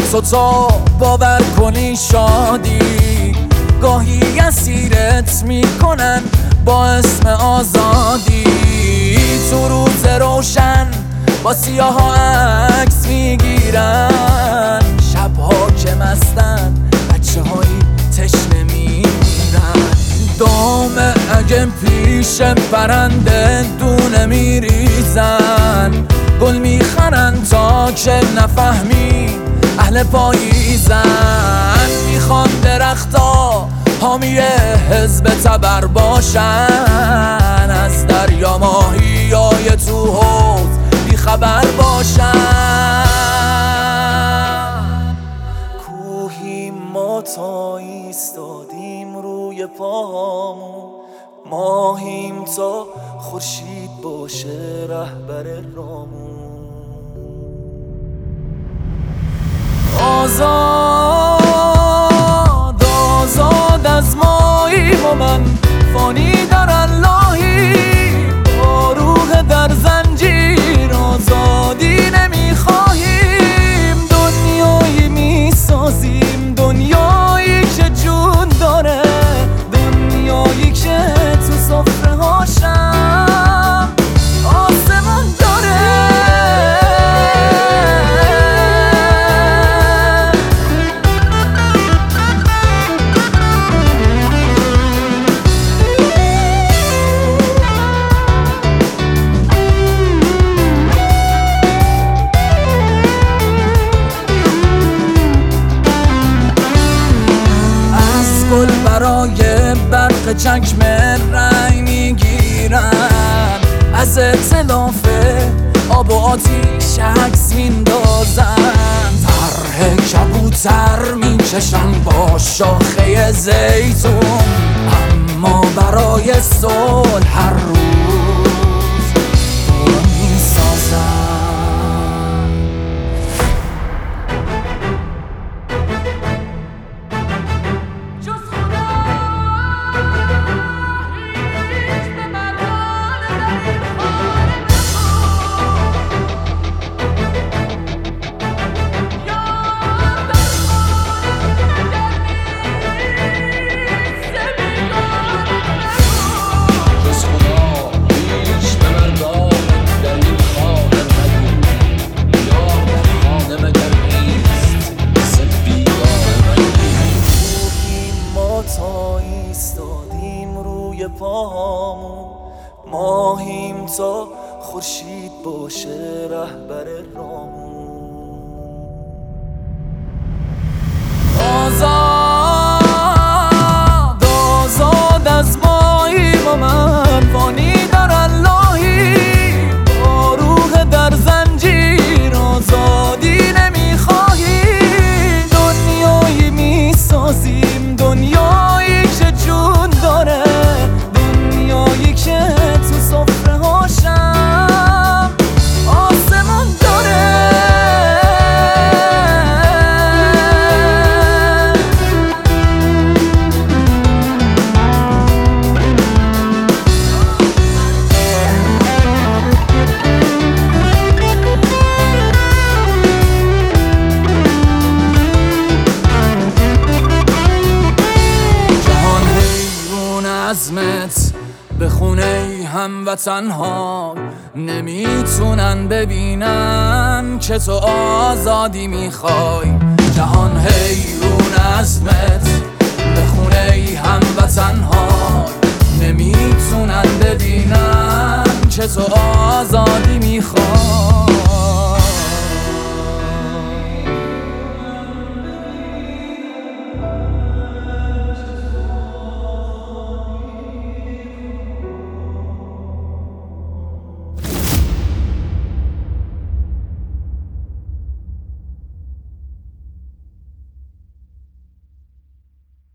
تو تا باور کنی شادی گاهی اسیرت میکنن با اسم آزادی. تو روز روشن با سیاه ها عکس میگیرن، شبها که مستن بچه هایی تشنه میرن. دام اگه پیش پرنده دونه میریزن، گل میخرن تا که نفهمی اهل پاییزن. میخوان درختا حامی حزب تبر باشن، از دریا ماهیای تو حوض بیخبر باشن. کوهی ما تا ایستادیم روی پامون، ماهیم تا خورشید باشه رهبر رامون. آزاد آزاد از ماییم و من فانی در اللهی، با روح در زنجیر آزادی نمیخواهیم. دنیایی میسازیم، دنیایی که جون داره، دنیایی که تو سفره هاشم آسمون داره. گل برای برق چکم رنگ میگیرن، از اطلاف آب و آتیش عکس میندازن. طرح کبوتر میکشن با شاخه زیتون، اما برای صلح هر روز دور میسازن. پامون ماهیم تا خورشید باشه رهبر رامون. آزاد آزاد از ماییم و من فانی در اللهی، با روح در زنجیر آزادی نمیخواهیم. دنیایی میسازیم، دنیایی که جون داره، دنیایی که تو سفره هاشم آسمون داره. جهان حیرون عظمت به خونه هموطن‌ها، نمیتونن ببینن که تو آزادی میخوای. جهان حیرون